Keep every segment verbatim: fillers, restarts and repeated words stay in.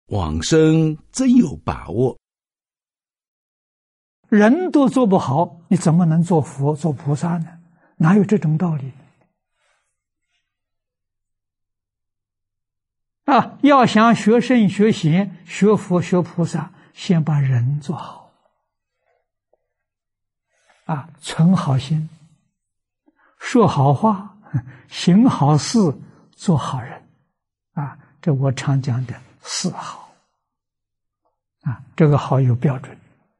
往生真有把握。 人都做不好，你怎么能做佛做菩萨呢？哪有这种道理啊？要想学圣学贤学佛学菩萨，先把人做好啊，存好心，说好话，行好事，做好人啊，这我常讲的四好啊，这个好有标准，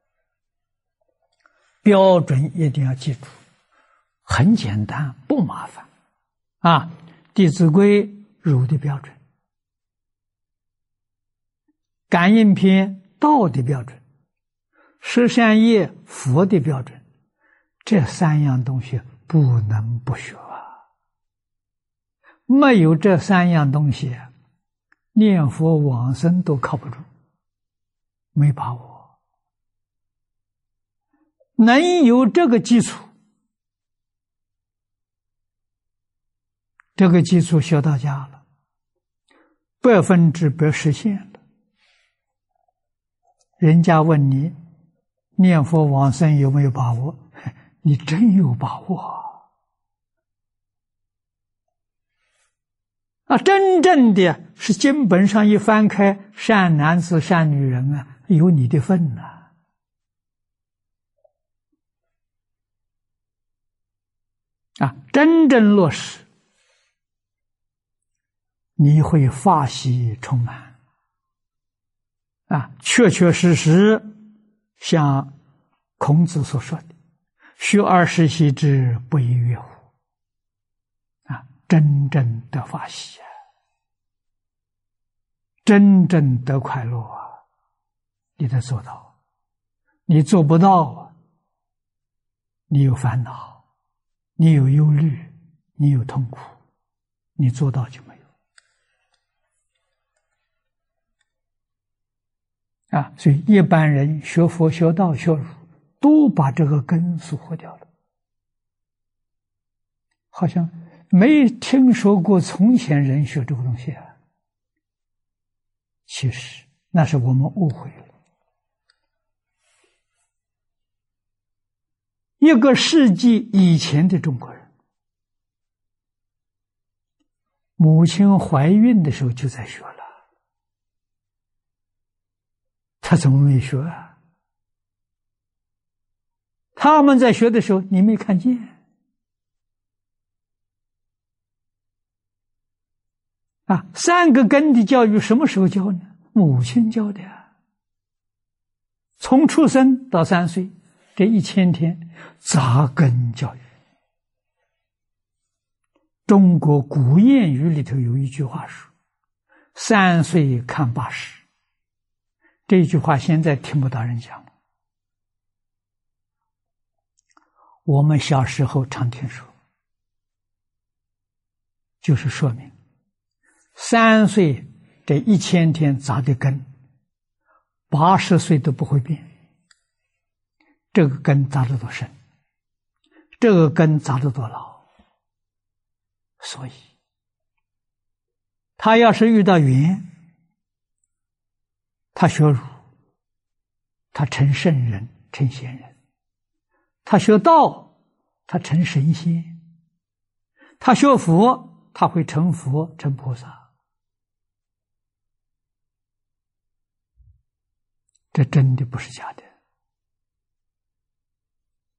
标准一定要记住，很简单，不麻烦啊。弟子规儒的标准，感应篇道的标准，十善业佛的标准，这三样东西不能不学啊！没有这三样东西，念佛往生都靠不住，没把握。能有这个基础，这个基础学到家了，百分之百实现了。人家问你念佛往生有没有把握，你真有把握啊！真正的是经本上一翻开，善男子善女人啊，有你的份呐、啊！啊，真正落实，你会法喜充满啊！确确实实像孔子所说的“学而时习之，不亦说乎”啊，真正得法喜啊，真正得快乐啊，你得做到。你做不到啊，你有烦恼，你有忧虑，你有痛苦，你做到就没有啊。所以一般人学佛学道学儒，都把这个根疏忽掉了，好像没听说过从前人学这个东西啊。其实那是我们误会了。一个世纪以前的中国人，母亲怀孕的时候就在学了，他怎么没学啊？他们在学的时候你没看见啊？三个根的教育什么时候教呢？母亲教的呀。从出生到三岁这一千天，扎根教育。中国古谚语里头有一句话说：“三岁看八十。”这句话现在听不到人讲了。我们小时候常听说，就是说明三岁这一千天扎的根，八十岁都不会变。这个根扎得多深，这个根扎得多牢。所以他要是遇到缘，他学儒，他成圣人成贤人；他学道，他成神仙；他学佛，他会成佛成菩萨。这真的不是假的。